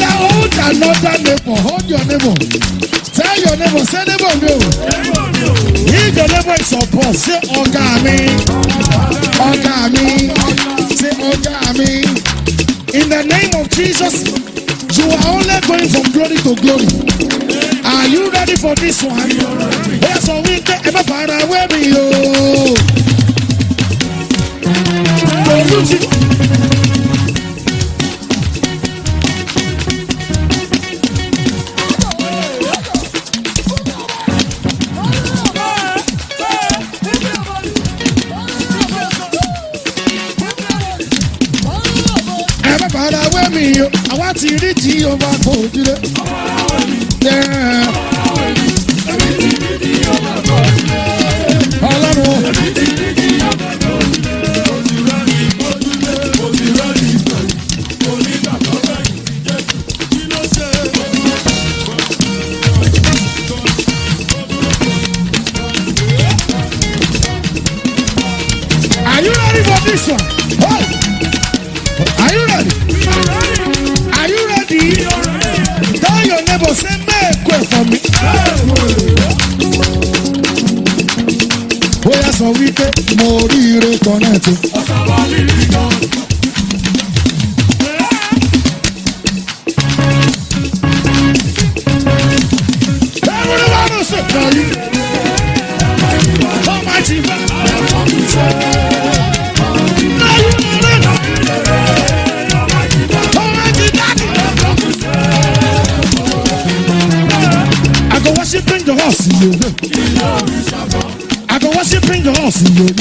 yeah, hold another neighbor. Hold your neighbor. Tell your neighbor, say neighbor no. If your neighbor is support, say Ogami. Ogami. Say Ogami. In the name of Jesus, you are only going from glory to glory. Are you ready for this one? Yes, so we take ever far away with you. I want to reach you over for today. Yeah. All I know. Are you ready for this one? Oh. Are you ready? Are you ready? Tell your neighbor, say make way for me. Oh yes, so we take more connect. Everyone say, Almighty God. Worshiping the horse in you. I go worshiping the horse in you.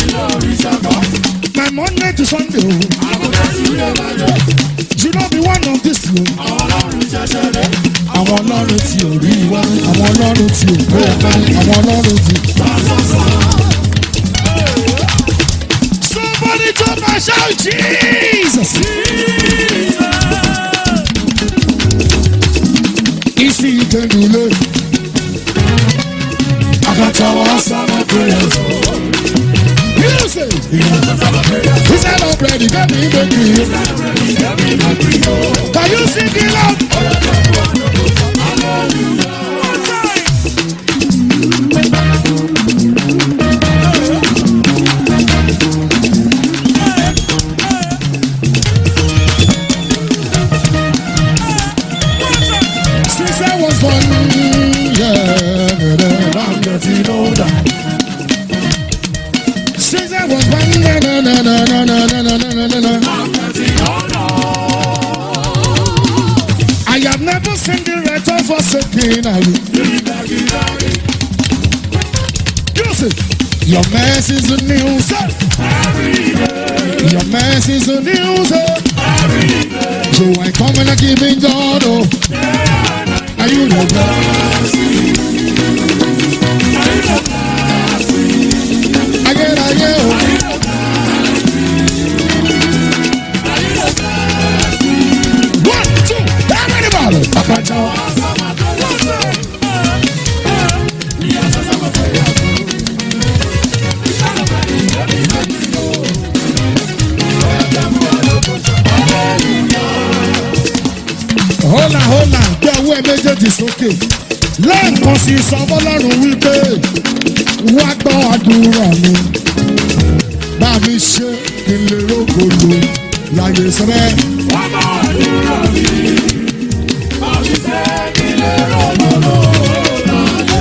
My Monday to Sunday. You know be one of this room. I want Lord to you. I want Lord to you. I want Lord to you. Somebody jump and shout Jesus. Easy you can do it. I got your answer my prayers. Music. He said I'm ready, get me the key. Can you sing it loud? Since I was born, I'm getting older. Since I was born, I'm getting older. I have never seen the right of forsaken. You see, your mercy's a new sir. Your mercy's a new sir. So I come and I give in God. Oh, are you the mercy? I get. 1, 2, everybody. Hola, get away, méjèèjì sókè. Lẹ́ẹ̀kan sí sọ́mọ́ lọ́rùn wípé wá gbọ́ àdúrà mi. Bá mi ṣe kí n lè rógòlò láyé sẹ́rẹ́. Wá gbọ́ àdúrà mi. Bá mi ṣe kí n lè rógòlò láyé.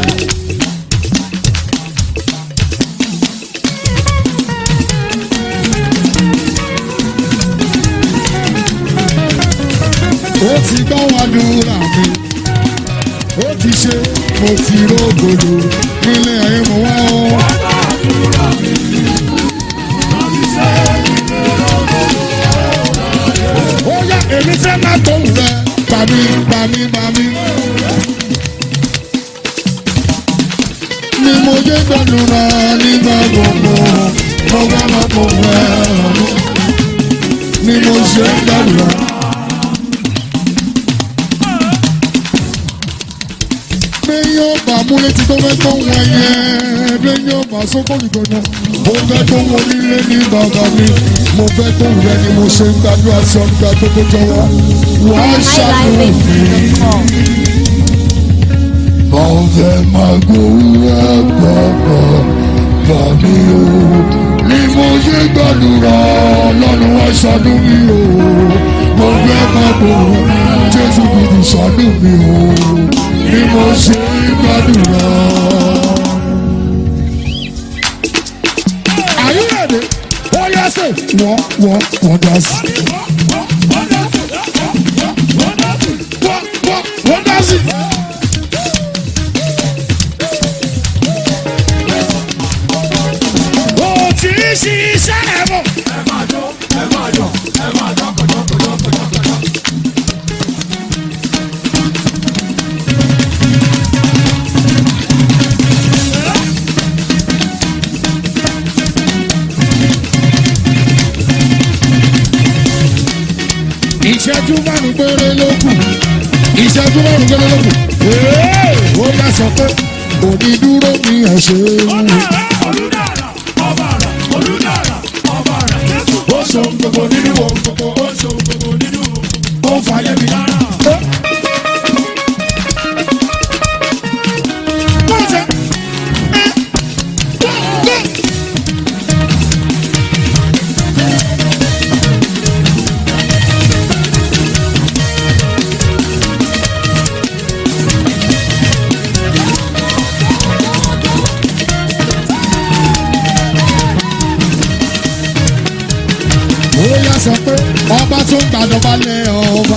Ó ti gbọ́ àdúrà mi. Ó ti ṣe mo ti rógòlò nílé ayé mo wá o. Wá gbọ́ àdúrà mi. Ó yá èmi fẹ́ máa tó rẹ̀ bàmí. Ni mo yé gbàdúrà nígbà gbogbo, mo wá máa tó rẹ̀ ni mo ṣe gbàdúrà. béèyàn bá múlẹ̀ tí tó fẹ́ tó wọ́n yẹn béèyàn bá sókò ìgbọ̀nà mo fẹ́ tó wọ́n nílé ní bàbá mi mo fẹ́ tó rẹ ni mo ṣe ń gbàdúrà sí ọ̀gá tó tó jọwọ́ wọ́n ṣàlùmí. ọ̀fẹ́ máa gbowó ẹ̀kọ́ bá mi o ni mo ṣe gbàdúrà lọ́nà wá ṣàánú mi o mo fẹ́ máa gbowó Jésù kìí ṣàánú mi o ni mo ṣe gbàdúrà. Are you ready? Oh yes, wọ́n dá sí. Wọ́n dá sí. Ṣiṣẹ́ ẹ̀ mọ̀. Ẹ máa jọ, ẹ máa jọ, ẹ máa jọ kọjọ. Ìṣẹ́jú márùn-ún péré ló kù. Ìṣẹ́jú márùn-ún péré ló kù. Ó yá sọ pé òní dúró ní ẹ̀ṣẹ̀ wù. Gbogbo nínú ohun gbogbo ó ṣe gbogbo nínú ó fàyè mi lára. Sọ pé ọba tó ń gbàdọ̀balẹ̀ ọba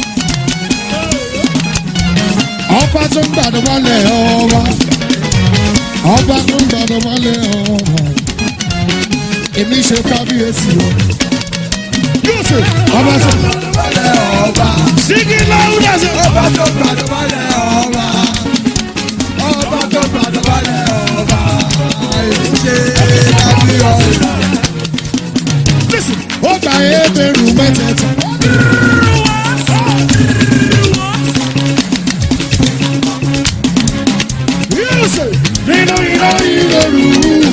ọba tó ń gbàdọ̀balẹ̀ ọba ọba tó ń gbàdọ̀balẹ̀ ọba èmi ṣe kábíyèsí o yóò ṣe ọba tó ń gbàdọ̀balẹ̀ ọba sígi láwùjọ ṣe ọba tó ń gbàdọ̀balẹ̀ ọba ọba tó ń gbàdọ̀balẹ̀ ọba èmi ṣe kábíyèsí o. Ó gba ebèrú mẹ́tẹ̀ẹ̀ta. Yóò ṣe nínú iná ìlérú.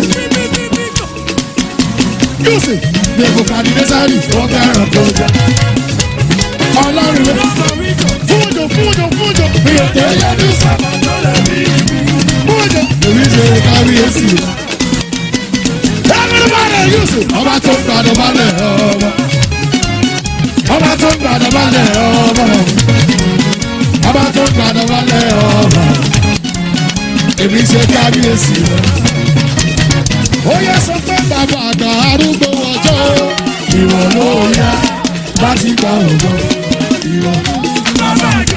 Yóò ṣe gbèbò kàdídésárì ó fẹ́ràn tó jẹ. Ọlọ́run ló fúnjò. Mi ò tẹ́ yẹ ní sábà tó lè rí. Fúnjò èmi ṣe kábíyèsí. Ọba tó ń gbàdọ̀balẹ̀ ọba ọba tó ń gbàdọ̀balẹ̀ ọba ọba tó ń gbàdọ̀balẹ̀ ọba èmi ṣe kábíyèsí ó yẹ sọ pé bàbá àgbà arúgbó ọjọ́ ìwọ ló yá láti gba ògo ìwọ. Bàbá àgbà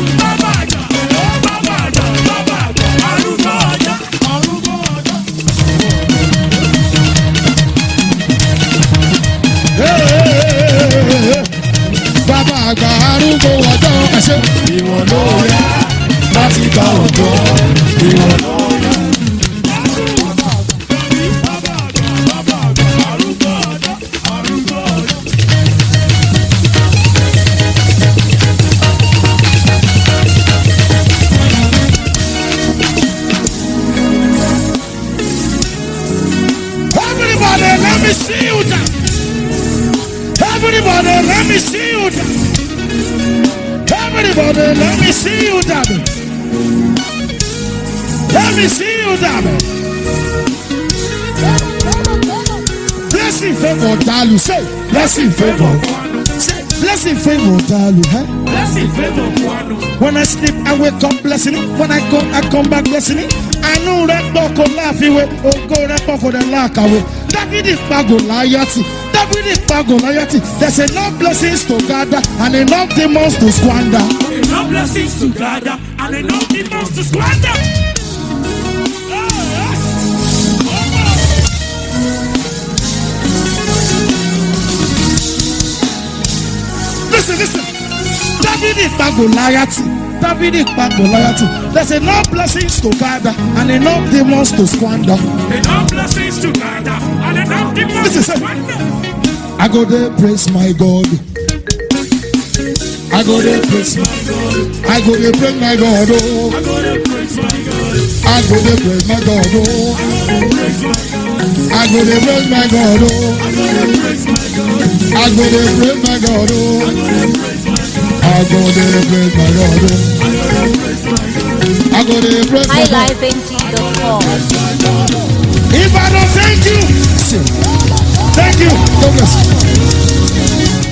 arúgbó ọjọ́. Bàbá àgbà arúgbó ọjọ́ ẹ̀ṣẹ́ ìwọ ló yá láti gba ògo ìwọ ló yá. Everybody, let me see you down. Everybody, let me see you down. Everybody, let me see you down. Let me see you down. Blessing, favor, Dalu. Say, blessing, favor. Say, blessing, favor, Dalu. Blessing, favor, when I sleep, I wake up blessing it. When I go, I come back blessing it. I know that Boko laugh away. Oh, go that Boko the laugh away. David is Goliath. There's enough blessings to gather and enough demons to squander. Enough blessings to gather and enough demons to squander. Listen. David is Goliath. There's enough blessings to gather and enough demons to squander. Enough blessings to gather and enough demons to squander. I go there, praise my God. I go there, praise my God. I go there, praise my God. Oh. I go there, praise I go to praise my God, oh. I go to praise my God, oh. I go to praise my God, oh. I go to praise my God, oh. I go to praise my God. highlifeng.com. If I don't thank you, thank you. God bless you.